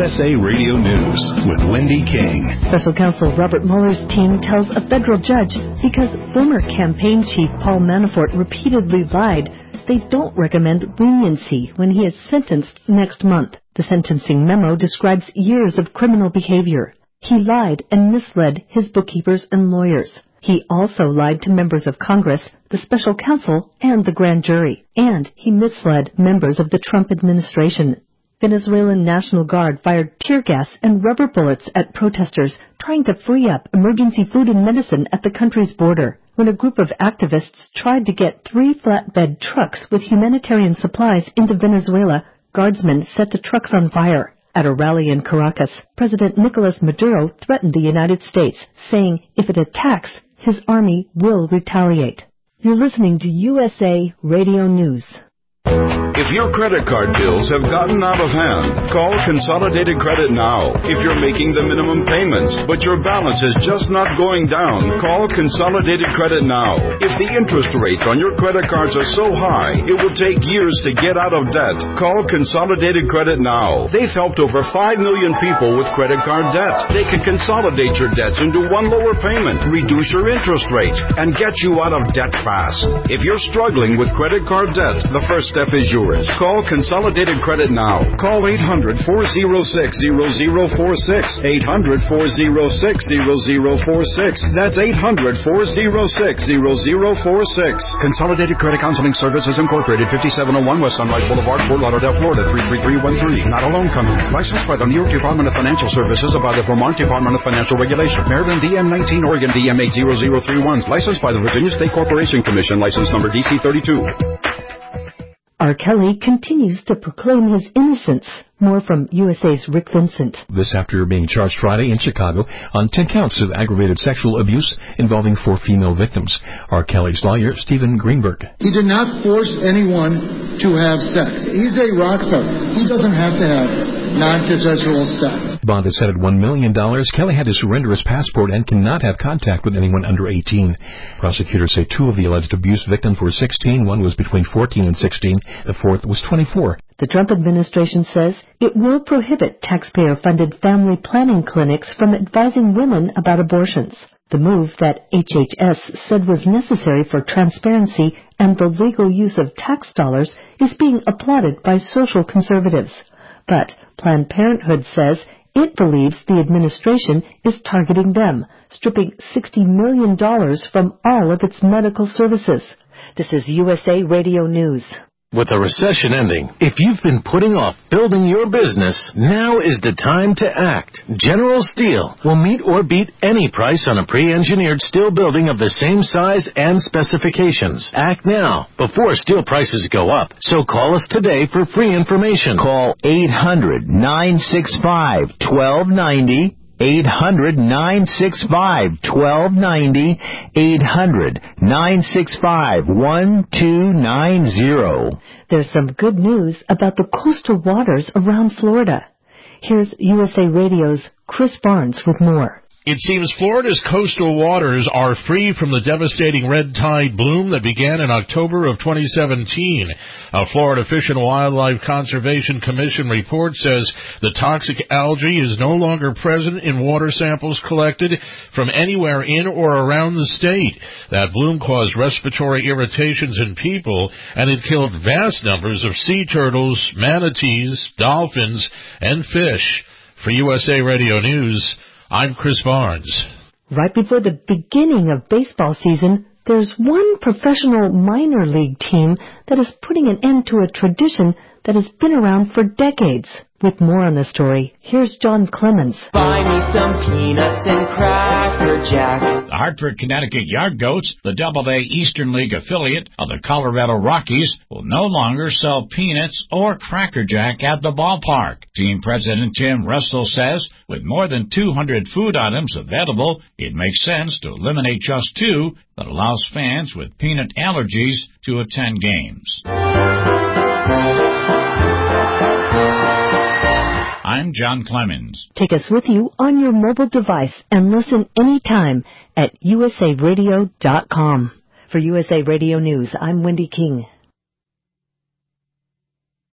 USA Radio News with Wendy King. Special Counsel Robert Mueller's team tells a federal judge because former campaign chief Paul Manafort repeatedly lied, they don't recommend leniency when he is sentenced next month. The sentencing memo describes years of criminal behavior. He lied and misled his bookkeepers and lawyers. He also lied to members of Congress, the special counsel, and the grand jury. And he misled members of the Trump administration. Venezuelan National Guard fired tear gas and rubber bullets at protesters trying to free up emergency food and medicine at the country's border. When a group of activists tried to get 3 flatbed trucks with humanitarian supplies into Venezuela, guardsmen set the trucks on fire. At a rally in Caracas, President Nicolas Maduro threatened the United States, saying if it attacks, his army will retaliate. You're listening to USA Radio News. If your credit card bills have gotten out of hand, call Consolidated Credit now. If you're making the minimum payments, but your balance is just not going down, call Consolidated Credit now. If the interest rates on your credit cards are so high, it will take years to get out of debt, call Consolidated Credit now. They've helped over 5 million people with credit card debt. They can consolidate your debts into one lower payment, reduce your interest rate, and get you out of debt fast. If you're struggling with credit card debt, the first step is yours. Call Consolidated Credit now. Call 800-406-0046. 800-406-0046. That's 800-406-0046. Consolidated Credit Counseling Services Incorporated, 5701 West Sunrise Boulevard, Fort Lauderdale, Florida, 33313. Not a loan company. Licensed by the New York Department of Financial Services and by the Vermont Department of Financial Regulation. Maryland DM19, Oregon DM80031. Licensed by the Virginia State Corporation Commission. License number DC32. R. Kelly continues to proclaim his innocence. More from USA's Rick Vincent. This after being charged Friday in Chicago on 10 counts of aggravated sexual abuse involving 4 female victims. R. Kelly's lawyer, Stephen Greenberg. He did not force anyone to have sex. He's a rock star. He doesn't have to have non-consensual sex. Bond is set at $1 million. Kelly had to surrender his passport and cannot have contact with anyone under 18. Prosecutors say 2 of the alleged abuse victims were 16. One was between 14 and 16. The 4th was 24. The Trump administration says it will prohibit taxpayer-funded family planning clinics from advising women about abortions. The move that HHS said was necessary for transparency and the legal use of tax dollars is being applauded by social conservatives. But Planned Parenthood says it believes the administration is targeting them, stripping $60 million from all of its medical services. This is USA Radio News. With the recession ending, if you've been putting off building your business, now is the time to act. General Steel will meet or beat any price on a pre-engineered steel building of the same size and specifications. Act now, before steel prices go up. So call us today for free information. Call 800-965-1290. 800-965-1290, 800-965-1290. There's some good news about the coastal waters around Florida. Here's USA Radio's Chris Barnes with more. It seems Florida's coastal waters are free from the devastating red tide bloom that began in October of 2017. A Florida Fish and Wildlife Conservation Commission report says the toxic algae is no longer present in water samples collected from anywhere in or around the state. That bloom caused respiratory irritations in people, and it killed vast numbers of sea turtles, manatees, dolphins, and fish. For USA Radio News, I'm Chris Barnes. Right before the beginning of baseball season, there's one professional minor league team that is putting an end to a tradition that has been around for decades. With more on the story, here's John Clemens. Buy me some peanuts and Cracker Jack. The Hartford, Connecticut Yard Goats, the Double-A Eastern League affiliate of the Colorado Rockies, will no longer sell peanuts or Cracker Jack at the ballpark. Team President Tim Russell says with more than 200 food items available, it makes sense to eliminate just 2 that allows fans with peanut allergies to attend games. I'm John Clemens. Take us with you on your mobile device and listen anytime at usaradio.com. For USA Radio News, I'm Wendy King.